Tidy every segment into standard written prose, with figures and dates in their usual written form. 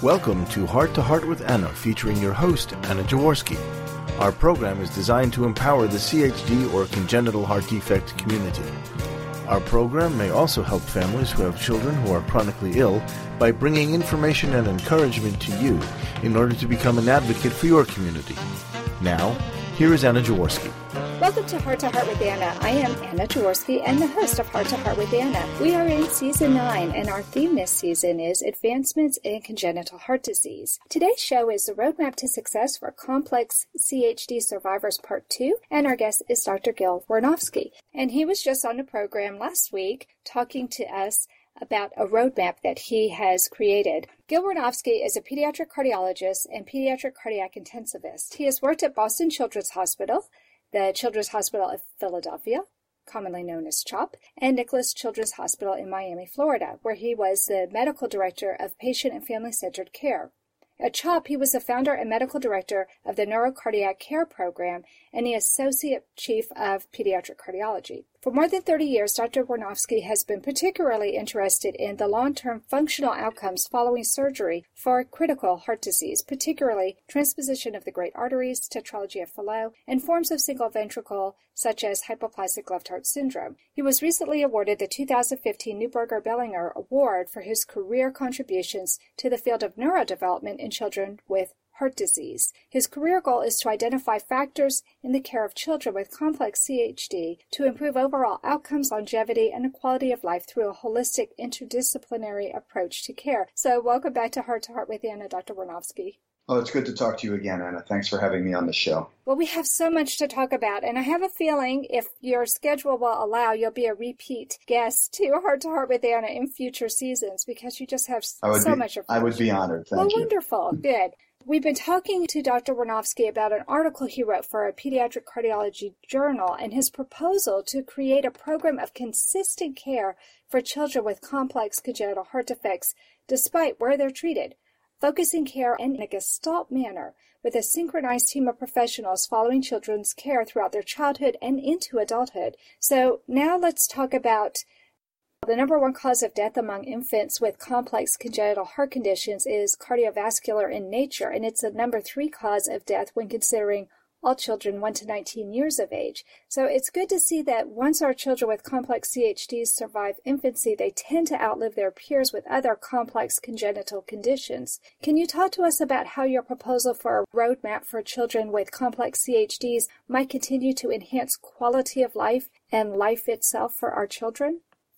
Welcome to Heart with Anna, featuring your host, Anna Jaworski. Our program is designed to empower the CHD or congenital heart defect community. Our program may also help families who have children who are chronically ill by bringing information and encouragement to you in order to become an advocate for your community. Now, here is Anna Jaworski. Welcome to Heart with Anna. I am Anna Jaworski and the host of Heart with Anna. We are in Season 9, and our theme this season is Advancements in Congenital Heart Disease. Today's show is the Roadmap to Success for Complex CHD Survivors Part 2, and our guest is Dr. Gil Wernovsky. And he was just on the program last week talking to us about a roadmap that he has created. Gil Wernovsky is a pediatric cardiologist and pediatric cardiac intensivist. He has worked at Boston Children's Hospital, the Children's Hospital of Philadelphia, commonly known as CHOP, and Nicholas Children's Hospital in Miami, Florida, where he was the medical director of patient and family-centered care. At CHOP, he was the founder and medical director of the Neurocardiac Care Program and the associate chief of pediatric cardiology. For more than 30 years, Dr. Wernovsky has been particularly interested in the long-term functional outcomes following surgery for critical heart disease, particularly transposition of the great arteries, tetralogy of Fallot, and forms of single ventricle such as hypoplastic left heart syndrome. He was recently awarded the 2015 Neuberger-Bellinger Award for his career contributions to the field of neurodevelopment in children with heart disease. His career goal is to identify factors in the care of children with complex CHD to improve overall outcomes, longevity, and the quality of life through a holistic interdisciplinary approach to care. So welcome back to Heart with Anna, Dr. Wernovsky. Oh, it's good to talk to you again, Anna. Thanks for having me on the show. Well, we have so much to talk about, and I have a feeling if your schedule will allow, you'll be a repeat guest to Heart with Anna in future seasons because you just have so much information. I would be honored. Thank you. Well, wonderful. Good. We've been talking to Dr. Wernovsky about an article he wrote for a pediatric cardiology journal and his proposal to create a program of consistent care for children with complex congenital heart defects despite where they're treated, focusing care in a gestalt manner with a synchronized team of professionals following children's care throughout their childhood and into adulthood. So now let's talk about the number one cause of death among infants with complex congenital heart conditions is cardiovascular in nature, and it's the number 3 cause of death when considering all children 1 to 19 years of age. So it's good to see that once our children with complex CHDs survive infancy, they tend to outlive their peers with other complex congenital conditions. Can you talk to us about how your proposal for a roadmap for children with complex CHDs might continue to enhance quality of life and life itself for our children?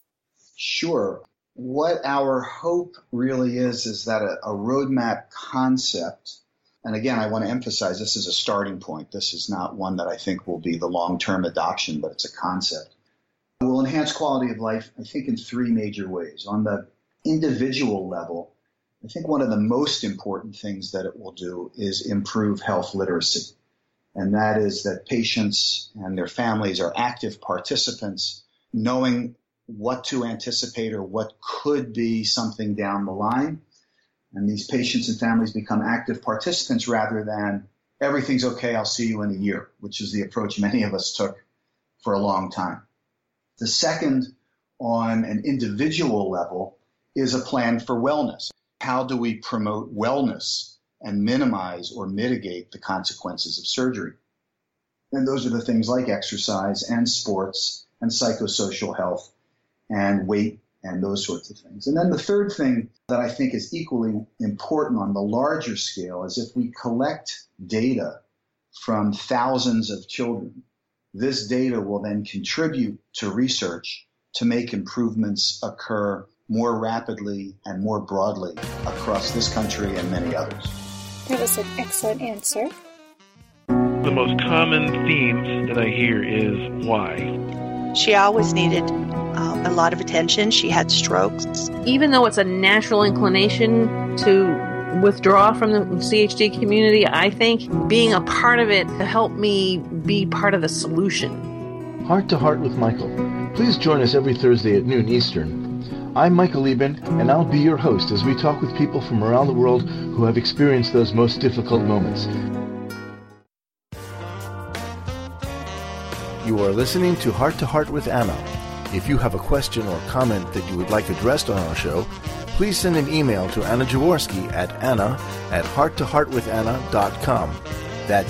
Sure. What our hope really is that a roadmap concept, and again, I want to emphasize this is a starting point. This is not one that I think will be the long-term adoption, but it's a concept. It will enhance quality of life, I think, in 3 major ways. On the individual level, I think one of the most important things that it will do is improve health literacy. And that is that patients and their families are active participants, knowing what to anticipate or what could be something down the line. And these patients and families become active participants rather than everything's okay, I'll see you in a year, which is the approach many of us took for a long time. The second, on an individual level, is a plan for wellness. How do we promote wellness and minimize or mitigate the consequences of surgery? And those are the things like exercise and sports and psychosocial health and weight and those sorts of things. And then the third thing that I think is equally important on the larger scale is if we collect data from thousands of children, this data will then contribute to research to make improvements occur more rapidly and more broadly across this country and many others. That was an excellent answer. The most common themes that I hear is why. She always needed a lot of attention. She had strokes. Even though it's a natural inclination to withdraw from the CHD community, I think being a part of it helped me be part of the solution. Heart to Heart with Michael. Please join us every Thursday at noon Eastern. I'm Michael Lieben, and I'll be your host as we talk with people from around the world who have experienced those most difficult moments. You are listening to Heart with Anna. If you have a question or comment that you would like addressed on our show, please send an email to Anna Jaworski at anna@hearttoheartwithanna.com. That's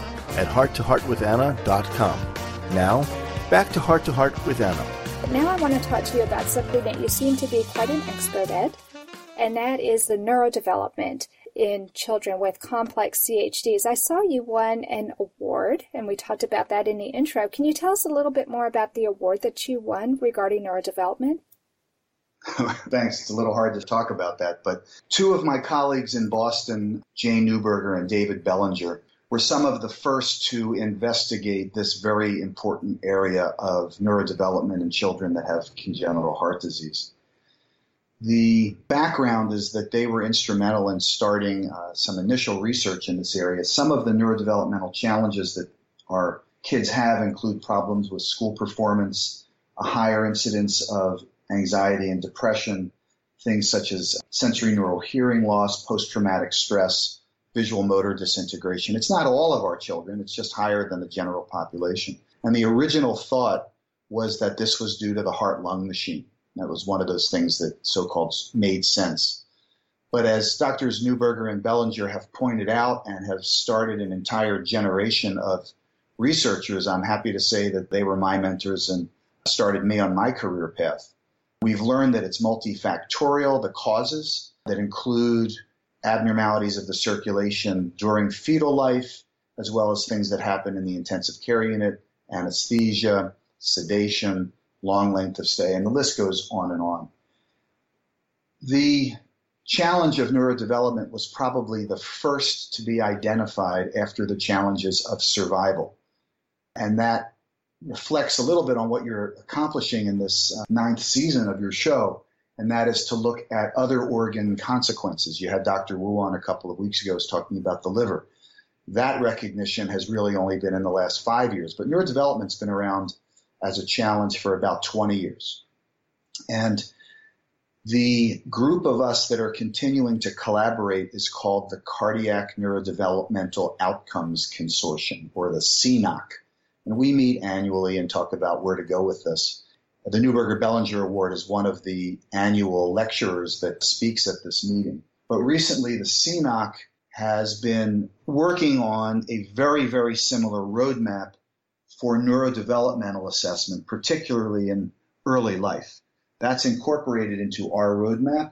anna@hearttoheartwithanna.com. Now, back to Heart with Anna. Now I want to talk to you about something that you seem to be quite an expert at, and that is the neurodevelopment in children with complex CHDs. I saw you won an award, and we talked about that in the intro. Can you tell us a little bit more about the award that you won regarding neurodevelopment? Thanks. It's a little hard to talk about that, but two of my colleagues in Boston, Jane Newberger and David Bellinger, were some of the first to investigate this very important area of neurodevelopment in children that have congenital heart disease. The background is that they were instrumental in starting some initial research in this area. Some of the neurodevelopmental challenges that our kids have include problems with school performance, a higher incidence of anxiety and depression, things such as sensory neural hearing loss, post-traumatic stress, visual motor disintegration. It's not all of our children. It's just higher than the general population. And the original thought was that this was due to the heart-lung machine. That was one of those things that so-called made sense. But as Drs. Newberger and Bellinger have pointed out and have started an entire generation of researchers, I'm happy to say that they were my mentors and started me on my career path. We've learned that it's multifactorial, the causes that include abnormalities of the circulation during fetal life, as well as things that happen in the intensive care unit, anesthesia, sedation, long length of stay, and the list goes on and on. The challenge of neurodevelopment was probably the first to be identified after the challenges of survival. And that reflects a little bit on what you're accomplishing in this 9th season of your show, and that is to look at other organ consequences. You had Dr. Wu on a couple of weeks ago was talking about the liver. That recognition has really only been in the last 5 years, but neurodevelopment's been around as a challenge for about 20 years. And the group of us that are continuing to collaborate is called the Cardiac Neurodevelopmental Outcomes Consortium, or the CNOC. And we meet annually and talk about where to go with this. The Newberger-Bellinger Award is one of the annual lecturers that speaks at this meeting. But recently, the CNOC has been working on a very, very similar roadmap for neurodevelopmental assessment, particularly in early life. That's incorporated into our roadmap,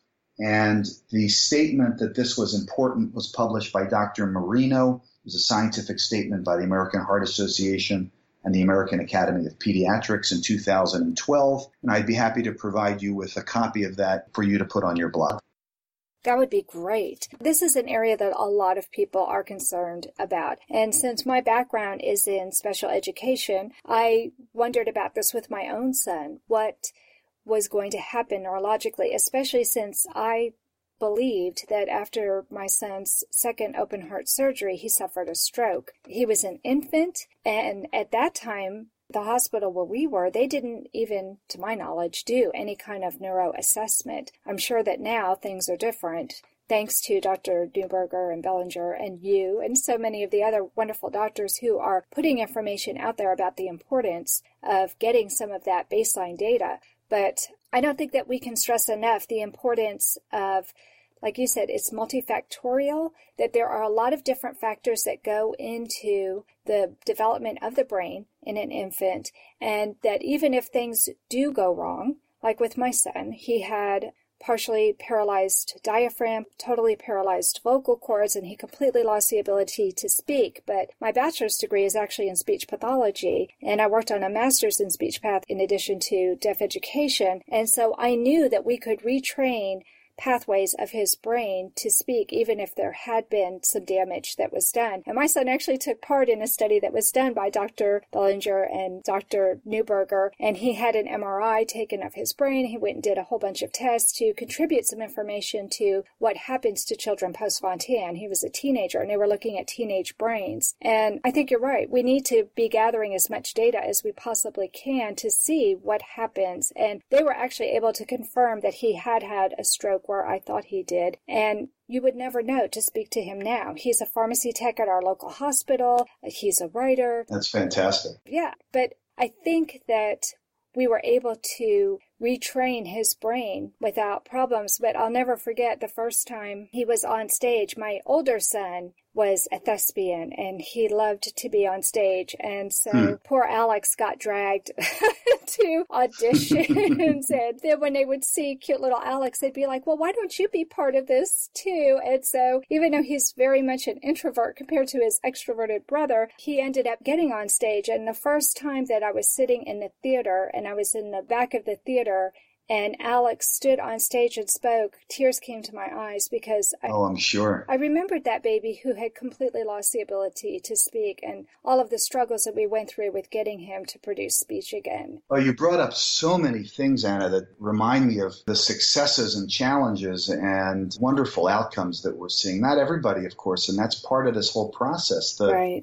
and the statement that this was important was published by Dr. Marino. It was a scientific statement by the American Heart Association and the American Academy of Pediatrics in 2012, and I'd be happy to provide you with a copy of that for you to put on your blog. That would be great. This is an area that a lot of people are concerned about. And since my background is in special education, I wondered about this with my own son. What was going to happen neurologically, especially since I believed that after my son's second open heart surgery, he suffered a stroke. He was an infant, and at that time, the hospital where we were, they didn't even, to my knowledge, do any kind of neuro assessment. I'm sure that now things are different, thanks to Dr. Newberger and Bellinger and you and so many of the other wonderful doctors who are putting information out there about the importance of getting some of that baseline data. But I don't think that we can stress enough the importance of, like you said, it's multifactorial, that there are a lot of different factors that go into the development of the brain in an infant, and that even if things do go wrong, like with my son, he had partially paralyzed diaphragm, totally paralyzed vocal cords, and he completely lost the ability to speak. But my bachelor's degree is actually in speech pathology, and I worked on a master's in speech path in addition to deaf education. And so I knew that we could retrain pathways of his brain to speak, even if there had been some damage that was done. And my son actually took part in a study that was done by Dr. Bellinger and Dr. Newberger, and he had an MRI taken of his brain. He went and did a whole bunch of tests to contribute some information to what happens to children post-Fontan. He was a teenager, and they were looking at teenage brains. And I think you're right. We need to be gathering as much data as we possibly can to see what happens. And they were actually able to confirm that he had had a stroke where I thought he did, and you would never know to speak to him now. He's a pharmacy tech at our local hospital. He's a writer. That's fantastic. Yeah, but I think that we were able to retrain his brain without problems. But I'll never forget the first time he was on stage. My older son was a thespian, and he loved to be on stage. And so poor Alex got dragged to auditions. And then when they would see cute little Alex, they'd be like, well, why don't you be part of this too? And so even though he's very much an introvert compared to his extroverted brother, he ended up getting on stage. And the first time that I was sitting in the theater, and I was in the back of the theater, and Alex stood on stage and spoke, tears came to my eyes because I'm sure. I remembered that baby who had completely lost the ability to speak and all of the struggles that we went through with getting him to produce speech again. Oh, you brought up so many things, Anna, that remind me of the successes and challenges and wonderful outcomes that we're seeing. Not everybody, of course, and that's part of this whole process.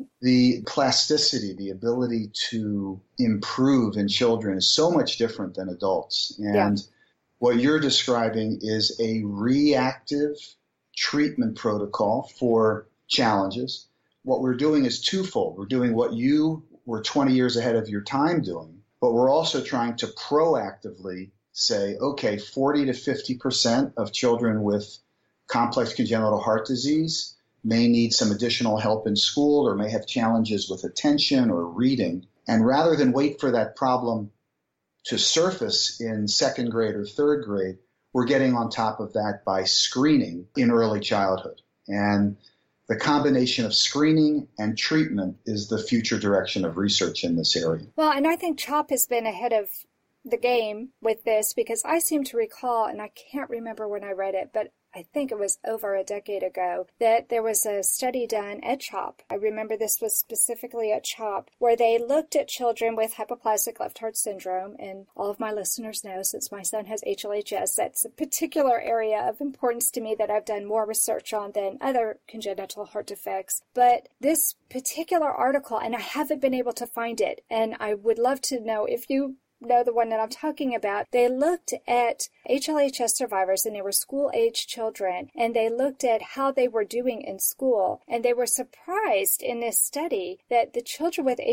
The plasticity, the ability to improve in children is so much different than adults. And what you're describing is a reactive treatment protocol for challenges. What we're doing is twofold. We're doing what you were 20 years ahead of your time doing, but we're also trying to proactively say, okay, 40 to 50% of children with complex congenital heart disease may need some additional help in school or may have challenges with attention or reading. And rather than wait for that problem to surface in second grade or third grade, we're getting on top of that by screening in early childhood. And the combination of screening and treatment is the future direction of research in this area. Well, and I think CHOP has been ahead of the game with this because I seem to recall, and I can't remember when I read it, but I think it was over a decade ago, that there was a study done at CHOP. I remember this was specifically at CHOP, where they looked at children with hypoplastic left heart syndrome. And all of my listeners know, since my son has HLHS, that's a particular area of importance to me that I've done more research on than other congenital heart defects. But this particular article, and I haven't been able to find it, and I would love to know if you know the one that I'm talking about. They looked at HLHS survivors, and they were school-age children, and they looked at how they were doing in school, and they were surprised in this study that the children with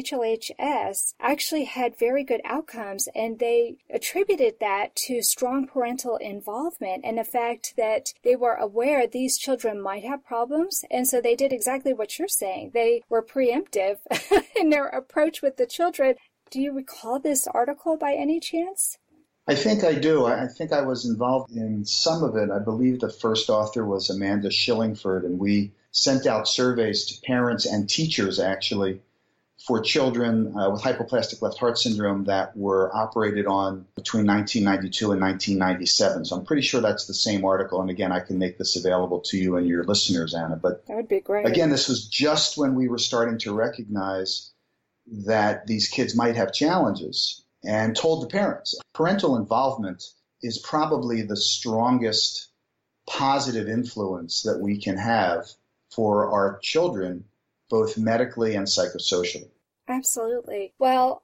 HLHS actually had very good outcomes, and they attributed that to strong parental involvement and the fact that they were aware these children might have problems, and so they did exactly what you're saying. They were preemptive in their approach with the children. Do you recall this article by any chance? I think I do. I think I was involved in some of it. I believe the first author was Amanda Shillingford, and we sent out surveys to parents and teachers, actually, for children with hypoplastic left heart syndrome that were operated on between 1992 and 1997. So I'm pretty sure that's the same article. And again, I can make this available to you and your listeners, Anna. But that would be great. Again, this was just when we were starting to recognize that these kids might have challenges, and told the parents. Parental involvement is probably the strongest positive influence that we can have for our children, both medically and psychosocially. Absolutely. Well,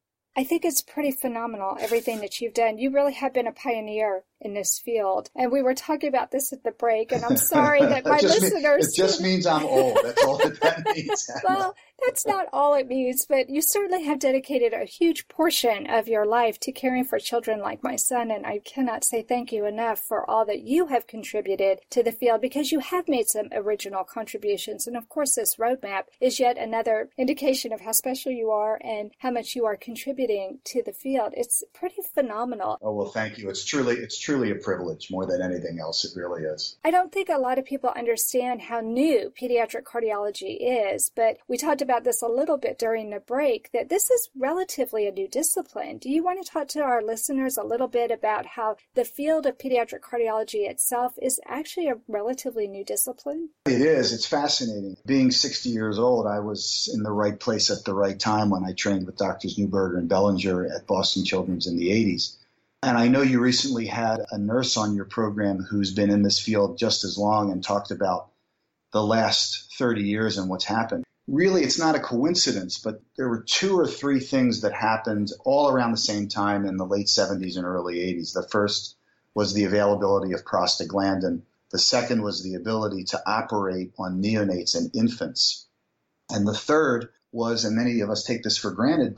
I think it's pretty phenomenal, everything that you've done. You really have been a pioneer in this field. And we were talking about this at the break, and I'm sorry that my listeners... It just means I'm old. That's all that means. Well, that's not all it means, but you certainly have dedicated a huge portion of your life to caring for children like my son, and I cannot say thank you enough for all that you have contributed to the field, because you have made some original contributions. And of course, this roadmap is yet another indication of how special you are and how much you are contributing to the field. It's pretty phenomenal. Oh, well, thank you. It's truly a privilege more than anything else. It really is. I don't think a lot of people understand how new pediatric cardiology is, but we talked about this a little bit during the break, that this is relatively a new discipline. Do you want to talk to our listeners a little bit about how the field of pediatric cardiology itself is actually a relatively new discipline? It is. It's fascinating. Being 60 years old, I was in the right place at the right time when I trained with Drs. Newberger and Bellinger at Boston Children's in the 80s. And I know you recently had a nurse on your program who's been in this field just as long and talked about the last 30 years and what's happened. Really, it's not a coincidence, but there were 2 or 3 things that happened all around the same time in the late 70s and early 80s. The first was the availability of prostaglandin. The second was the ability to operate on neonates and infants. And the third was, and many of us take this for granted, but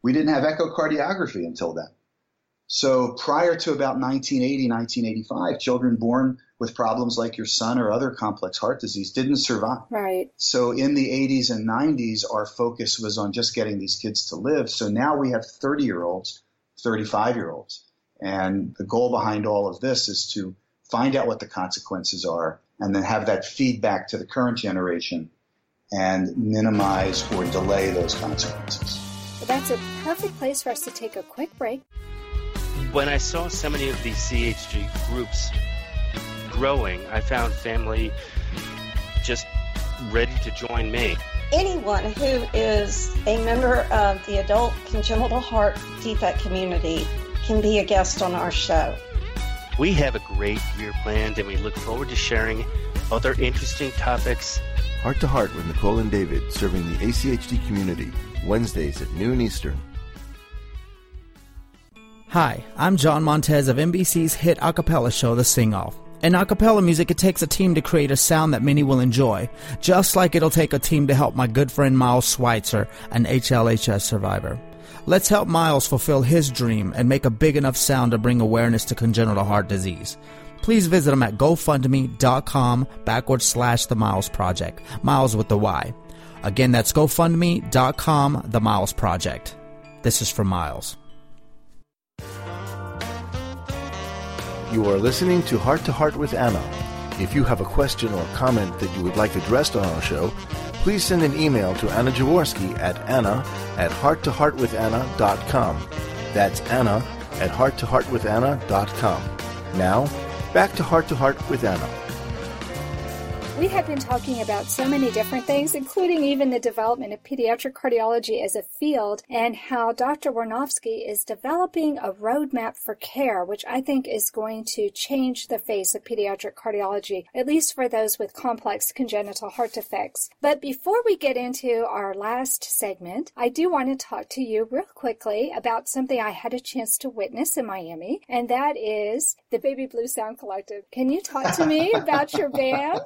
We didn't have echocardiography until then. So prior to about 1980, 1985, children born with problems like your son or other complex heart disease didn't survive. Right. So in the 80s and 90s, our focus was on just getting these kids to live. So now we have 30-year-olds, 35-year-olds. And the goal behind all of this is to find out what the consequences are and then have that feedback to the current generation and minimize or delay those consequences. Well, that's a perfect place for us to take a quick break. When I saw so many of these CHG groups growing, I found family just ready to join me. Anyone who is a member of the adult congenital heart defect community can be a guest on our show. We have a great year planned, and we look forward to sharing other interesting topics. Heart to Heart with Nicole and David, serving the ACHD community, Wednesdays at noon Eastern. Hi, I'm John Montez of NBC's hit acapella show, The Sing-Off. In acapella music, it takes a team to create a sound that many will enjoy, just like it'll take a team to help my good friend Miles Schweitzer, an HLHS survivor. Let's help Miles fulfill his dream and make a big enough sound to bring awareness to congenital heart disease. Please visit him at GoFundMe.com/The Miles Project. Miles with the Y. Again, that's GoFundMe.com, The Miles Project. This is for Miles. You are listening to Heart with Anna. If you have a question or comment that you would like addressed on our show, please send an email to Anna Jaworski at anna@hearttoheartwithanna.com. That's anna@hearttoheartwithanna.com. Now, back to Heart with Anna. We have been talking about so many different things, including even the development of pediatric cardiology as a field and how Dr. Wernovsky is developing a roadmap for care, which I think is going to change the face of pediatric cardiology, at least for those with complex congenital heart defects. But before we get into our last segment, I do want to talk to you real quickly about something I had a chance to witness in Miami, and that is the Baby Blue Sound Collective. Can you talk to me about your band?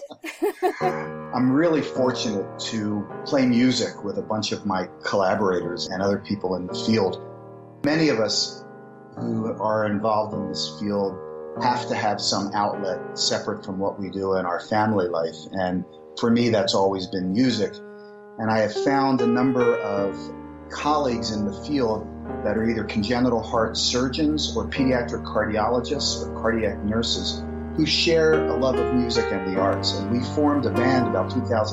I'm really fortunate to play music with a bunch of my collaborators and other people in the field. Many of us who are involved in this field have to have some outlet separate from what we do in our family life. And for me, that's always been music. And I have found a number of colleagues in the field that are either congenital heart surgeons or pediatric cardiologists or cardiac nurses who share a love of music and the arts. And we formed a band about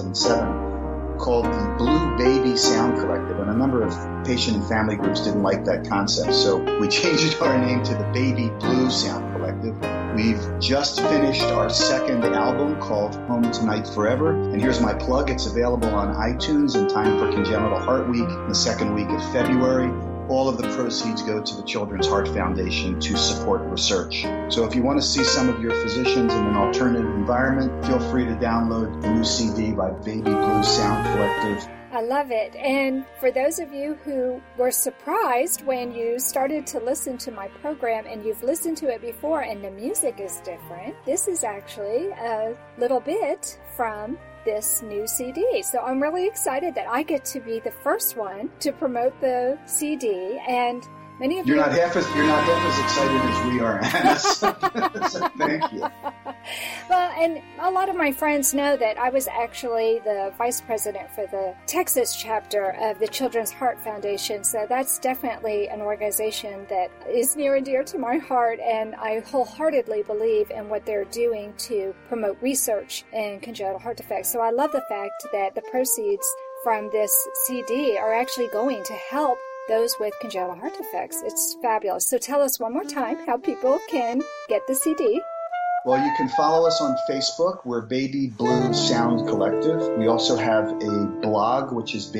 2007 called the Blue Baby Sound Collective. And a number of patient and family groups didn't like that concept, so we changed our name to the Baby Blue Sound Collective. We've just finished our second album called Home Tonight Forever. And here's my plug. It's available on iTunes in time for Congenital Heart Week, the second week of February. All of the proceeds go to the Children's Heart Foundation to support research. So if you want to see some of your physicians in an alternative environment, feel free to download the new CD by Baby Blue Sound Collective. I love it. And for those of you who were surprised when you started to listen to my program and you've listened to it before and the music is different, this is actually a little bit from this new CD. So I'm really excited that I get to be the first one to promote the CD, and many of you're not half as excited as we are, Anna. So thank you. Well, and a lot of my friends know that I was actually the vice president for the Texas chapter of the Children's Heart Foundation. So that's definitely an organization that is near and dear to my heart, and I wholeheartedly believe in what they're doing to promote research in congenital heart defects. So I love the fact that the proceeds from this CD are actually going to help those with congenital heart defects. It's fabulous. So tell us one more time how people can get the CD. Well, you can follow us on Facebook. We're Baby Blue Sound Collective. We also have a blog, which is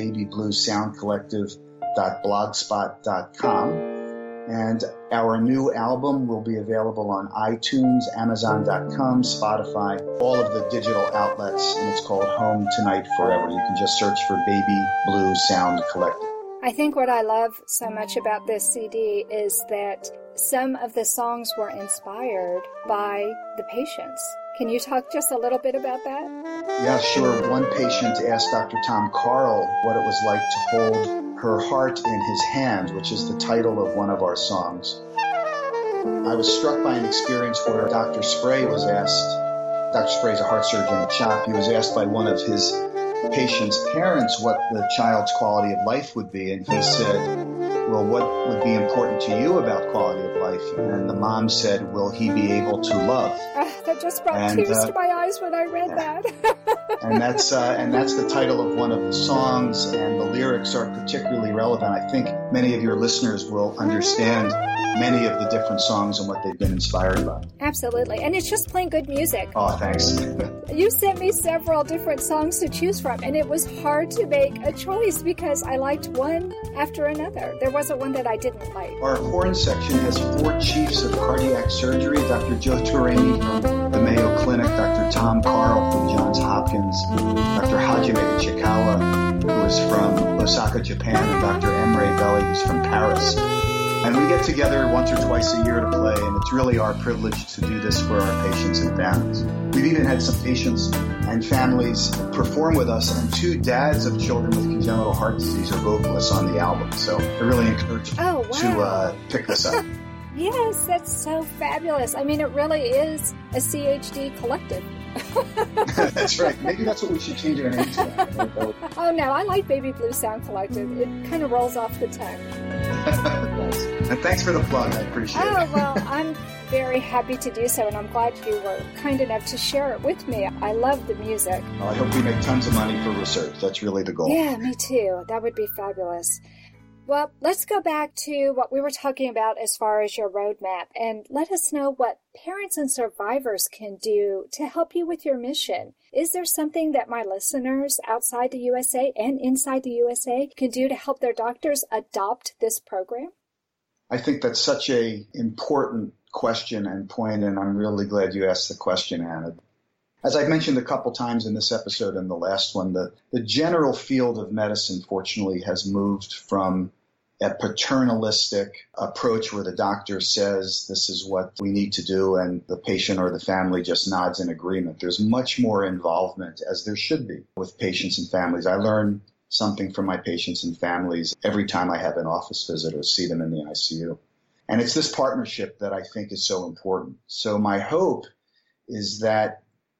babybluesoundcollective.blogspot.com. And our new album will be available on iTunes, Amazon.com, Spotify, all of the digital outlets, and it's called Home Tonight Forever. You can just search for Baby Blue Sound Collective. I think what I love so much about this CD is that some of the songs were inspired by the patients. Can you talk just a little bit about that? Yeah, sure. One patient asked Dr. Tom Carl what it was like to hold Her Heart in His Hand, which is the title of one of our songs. I was struck by an experience where Dr. Spray was asked, Dr. Spray's a heart surgeon at CHOP, he was asked by one of his patient's parents what the child's quality of life would be, and he said, well, what would be important to you about quality of life? And the mom said, will he be able to love? That just brought tears to my eyes when I read that. and that's the title of one of the songs, and the lyrics are particularly relevant. I think many of your listeners will understand many of the different songs and what they've been inspired by. Absolutely. And it's just plain good music. Oh, thanks. You sent me several different songs to choose from, and it was hard to make a choice because I liked one after another. There wasn't one that I didn't like. Our horn section has 4 chiefs of cardiac surgery, Dr. Joe Tourani from the Mayo Clinic, Dr. Tom Carl from Johns Hopkins, Dr. Hajime Ichikawa, who is from Osaka, Japan, and Dr. Emre Belli, who's from Paris. And we get together once or twice a year to play, and it's really our privilege to do this for our patients and families. We've even had some patients and families perform with us, and 2 dads of children with congenital heart disease are vocalists on the album. So I really encourage you to pick this up. Yes, that's so fabulous. I mean, it really is a CHD collective. That's right. Maybe that's what we should change our name to. Oh, no, I like Baby Blue Sound Collective. It kind of rolls off the tongue. And thanks for the plug. I appreciate it. Oh, well, I'm very happy to do so, and I'm glad you were kind enough to share it with me. I love the music. Well, I hope we make tons of money for research. That's really the goal. Yeah, me too. That would be fabulous. Well, let's go back to what we were talking about as far as your roadmap, and let us know what parents and survivors can do to help you with your mission. Is there something that my listeners outside the USA and inside the USA can do to help their doctors adopt this program? I think that's such an important question and point, and I'm really glad you asked the question, Anna. As I've mentioned a couple times in this episode and the last one, the general field of medicine, fortunately, has moved from a paternalistic approach where the doctor says this is what we need to do and the patient or the family just nods in agreement. There's much more involvement, as there should be, with patients and families. I learn something from my patients and families every time I have an office visit or see them in the ICU. And it's this partnership that I think is so important. So my hope is that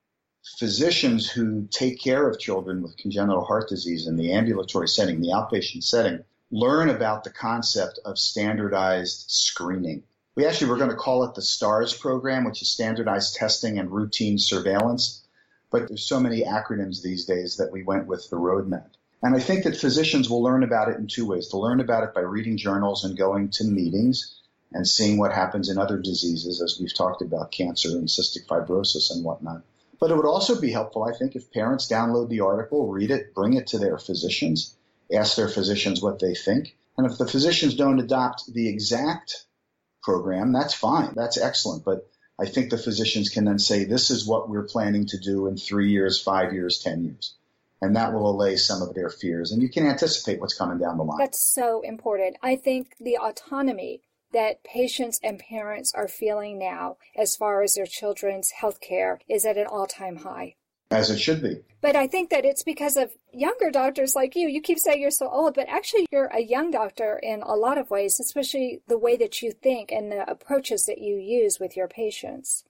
physicians who take care of children with congenital heart disease in the ambulatory setting, the outpatient setting, learn about the concept of standardized screening. We're going to call it the STARS program, which is standardized testing and routine surveillance. But there's so many acronyms these days that we went with the roadmap. And I think that physicians will learn about it in 2 ways. They'll learn about it by reading journals and going to meetings and seeing what happens in other diseases, as we've talked about, cancer and cystic fibrosis and whatnot. But it would also be helpful, I think, if parents download the article, read it, bring it to their physicians, ask their physicians what they think. And if the physicians don't adopt the exact program, that's fine. That's excellent. But I think the physicians can then say, this is what we're planning to do in 3 years, 5 years, 10 years. And that will allay some of their fears. And you can anticipate what's coming down the line. That's so important. I think the autonomy that patients and parents are feeling now as far as their children's health care is at an all-time high. As it should be. But I think that it's because of younger doctors like you. You keep saying you're so old, but actually you're a young doctor in a lot of ways, especially the way that you think and the approaches that you use with your patients.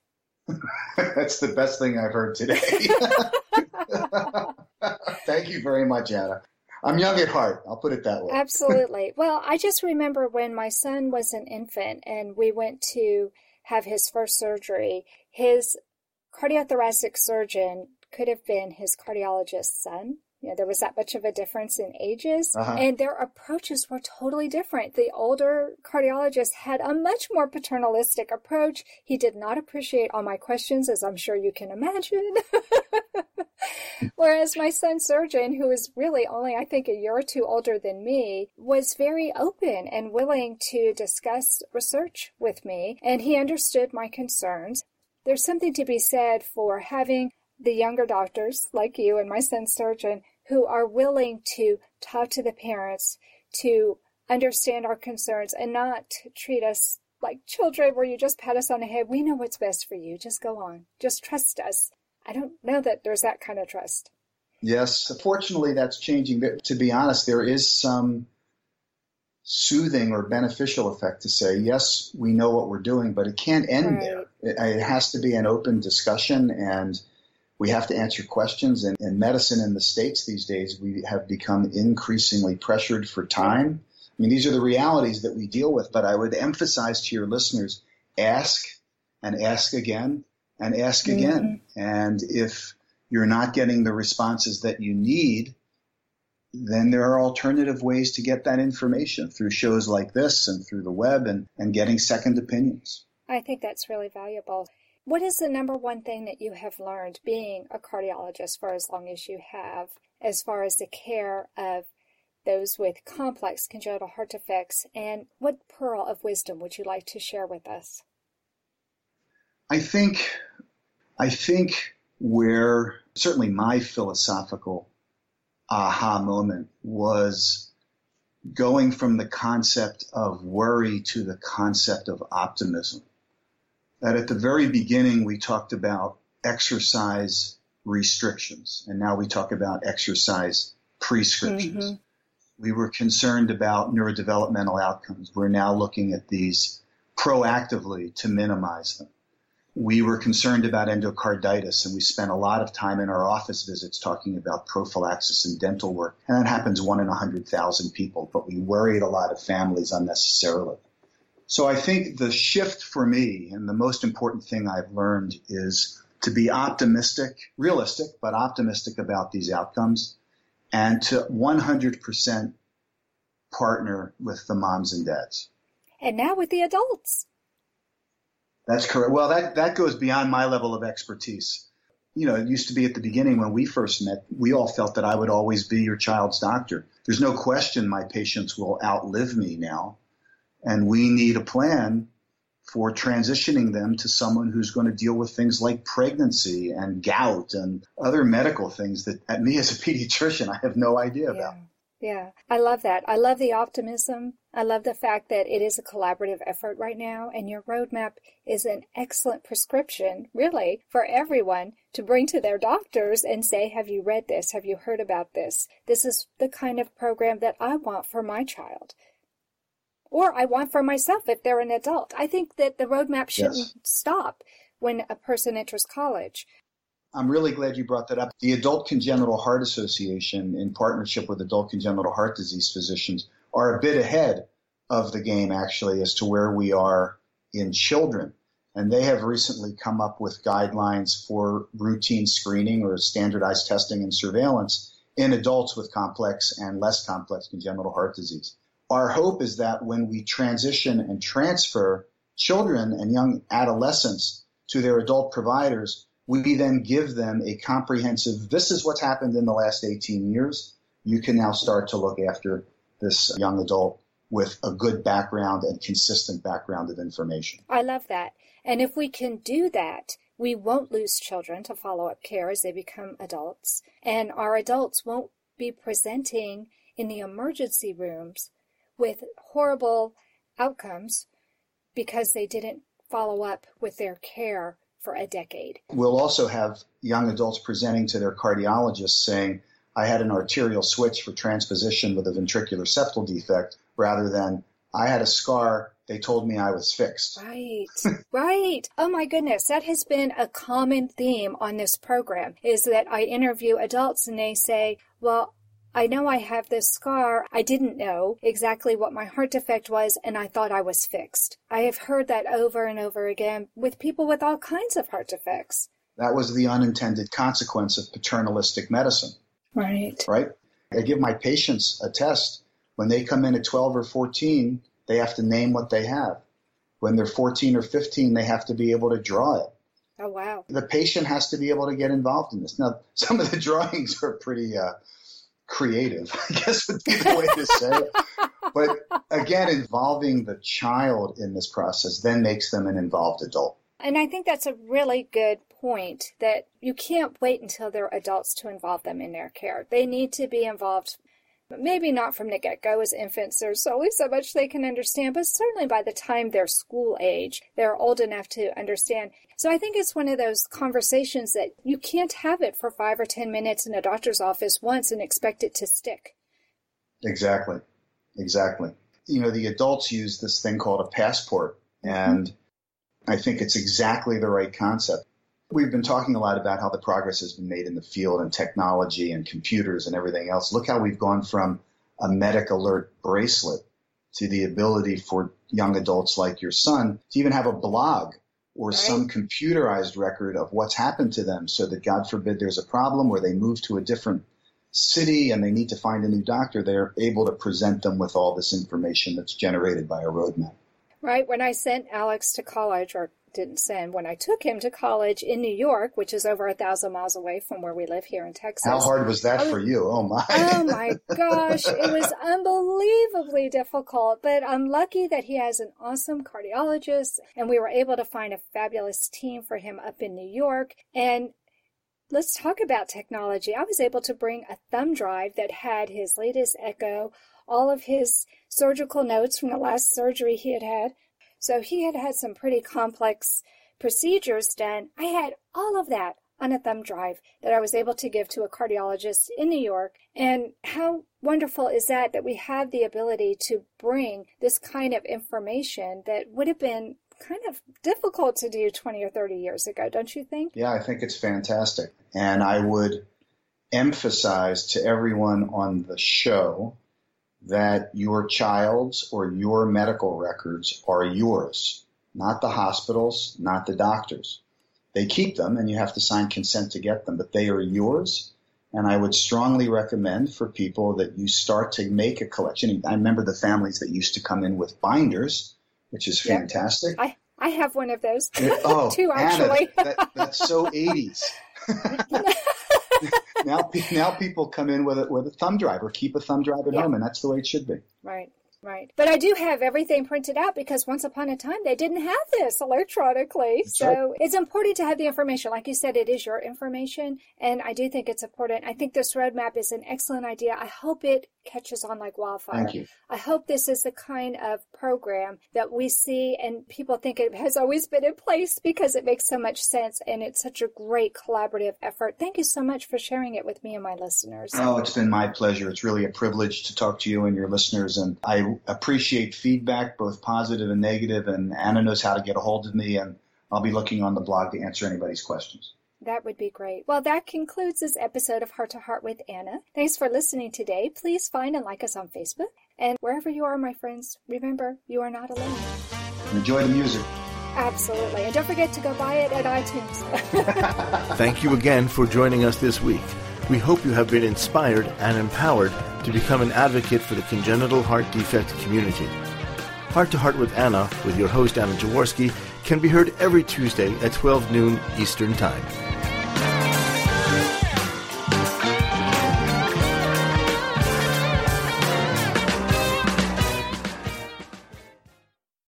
That's the best thing I've heard today. Thank you very much, Anna. I'm young at heart. I'll put it that way. Absolutely. Well, I just remember when my son was an infant and we went to have his first surgery, his cardiothoracic surgeon could have been his cardiologist's son. You know, there was that much of a difference in ages, and their approaches were totally different. The older cardiologist had a much more paternalistic approach. He did not appreciate all my questions, as I'm sure you can imagine. Whereas my son's surgeon, who is really only, I think, a year or two older than me, was very open and willing to discuss research with me, and he understood my concerns. There's something to be said for having the younger doctors, like you and my son's surgeon, who are willing to talk to the parents, to understand our concerns, and not treat us like children where you just pat us on the head. We know what's best for you. Just go on. Just trust us. I don't know that there's that kind of trust. Yes, fortunately that's changing. To be honest, there is some soothing or beneficial effect to say, yes, we know what we're doing, but it can't end there. It has to be an open discussion, and we have to answer questions. And in medicine in the States these days, we have become increasingly pressured for time. I mean, these are the realities that we deal with, but I would emphasize to your listeners, ask and ask again and ask again. And if you're not getting the responses that you need, then there are alternative ways to get that information through shows like this and through the web and getting second opinions. I think that's really valuable. What is the number one thing that you have learned being a cardiologist for as long as you have, as far as the care of those with complex congenital heart defects, and what pearl of wisdom would you like to share with us? I think where certainly my philosophical aha moment was going from the concept of worry to the concept of optimism. That at the very beginning we talked about exercise restrictions, and now we talk about exercise prescriptions. We were concerned about neurodevelopmental outcomes. We're now looking at these proactively to minimize them. We were concerned about endocarditis, and we spent a lot of time in our office visits talking about prophylaxis and dental work. And that happens 1 in 100,000 people, but we worried a lot of families unnecessarily. So I think the shift for me, and the most important thing I've learned, is to be optimistic, realistic, but optimistic about these outcomes, and to 100% partner with the moms and dads. And now with the adults. That's correct. Well, that goes beyond my level of expertise. You know, it used to be at the beginning when we first met, we all felt that I would always be your child's doctor. There's no question my patients will outlive me now, and we need a plan for transitioning them to someone who's going to deal with things like pregnancy and gout and other medical things that, at me as a pediatrician, I have no idea about. Yeah, I love that. I love the optimism. I love the fact that it is a collaborative effort right now, and your roadmap is an excellent prescription, really, for everyone to bring to their doctors and say, have you read this? Have you heard about this? This is the kind of program that I want for my child. Or I want for myself if they're an adult. I think that the roadmap shouldn't stop when a person enters college. I'm really glad you brought that up. The Adult Congenital Heart Association, in partnership with adult congenital heart disease physicians, are a bit ahead of the game, actually, as to where we are in children. And they have recently come up with guidelines for routine screening or standardized testing and surveillance in adults with complex and less complex congenital heart disease. Our hope is that when we transition and transfer children and young adolescents to their adult providers, we then give them a comprehensive, this is what's happened in the last 18 years. You can now start to look after this young adult with a good background and consistent background of information. I love that. And if we can do that, we won't lose children to follow-up care as they become adults. And our adults won't be presenting in the emergency rooms with horrible outcomes because they didn't follow up with their care for a decade. We'll also have young adults presenting to their cardiologists saying, I had an arterial switch for transposition with a ventricular septal defect, rather than I had a scar, they told me I was fixed. Right, right. Oh my goodness, that has been a common theme on this program, is that I interview adults and they say, well, I know I have this scar. I didn't know exactly what my heart defect was, and I thought I was fixed. I have heard that over and over again with people with all kinds of heart defects. That was the unintended consequence of paternalistic medicine. Right. Right? I give my patients a test. When they come in at 12 or 14, they have to name what they have. When they're 14 or 15, they have to be able to draw it. Oh, wow. The patient has to be able to get involved in this. Now, some of the drawings are pretty creative, I guess would be the way to say it. But again, involving the child in this process then makes them an involved adult. And I think that's a really good point, that you can't wait until they're adults to involve them in their care. They need to be involved, maybe not from the get-go as infants. There's only so much they can understand, but certainly by the time they're school age, they're old enough to understand. So I think it's one of those conversations that you can't have it for 5 or 10 minutes in a doctor's office once and expect it to stick. Exactly. the adults use this thing called a passport, and I think it's exactly the right concept. We've been talking a lot about how the progress has been made in the field and technology and computers and everything else. Look how we've gone from a medic alert bracelet to the ability for young adults like your son to even have a blog or some computerized record of what's happened to them, so that, God forbid, there's a problem or they move to a different city and they need to find a new doctor, they're able to present them with all this information that's generated by a roadmap. Right. When I sent Alex to college, or didn't send, when I took him to college in New York, which is over 1,000 miles away from where we live here in Texas. How hard was that for you? Oh, my. Oh, my gosh. It was unbelievably difficult, but I'm lucky that he has an awesome cardiologist, and we were able to find a fabulous team for him up in New York. And let's talk about technology. I was able to bring a thumb drive that had his latest echo, all of his surgical notes from the last surgery he had. So he had some pretty complex procedures done. I had all of that on a thumb drive that I was able to give to a cardiologist in New York. And how wonderful is that we have the ability to bring this kind of information that would have been kind of difficult to do 20 or 30 years ago, don't you think? Yeah, I think it's fantastic. And I would emphasize to everyone on the show that your child's or your medical records are yours, not the hospital's, not the doctor's. They keep them, and you have to sign consent to get them, but they are yours. And I would strongly recommend for people that you start to make a collection. I remember the families that used to come in with binders, which is fantastic. I have one of those. Oh, two, actually. Anna, that's so 80s. Now people come in with a thumb drive or keep a thumb drive at home, and that's the way it should be. Right. But I do have everything printed out because once upon a time they didn't have this electronically. That's so It's important to have the information. Like you said, it is your information, and I do think it's important. I think this roadmap is an excellent idea. I hope it catches on like wildfire. Thank you. I hope this is the kind of program that we see and people think it has always been in place because it makes so much sense and it's such a great collaborative effort. Thank you so much for sharing it with me and my listeners. Oh, it's been my pleasure. It's really a privilege to talk to you and your listeners, and I appreciate feedback, both positive and negative, and Anna knows how to get a hold of me, and I'll be looking on the blog to answer anybody's questions. That would be great. Well, that concludes this episode of Heart to Heart with Anna. Thanks for listening today. Please find and like us on Facebook. And wherever you are, my friends, remember, you are not alone. And enjoy the music. Absolutely. And don't forget to go buy it at iTunes. Thank you again for joining us this week. We hope you have been inspired and empowered to become an advocate for the congenital heart defect community. Heart to Heart with Anna, with your host Anna Jaworski, can be heard every Tuesday at 12 noon Eastern Time.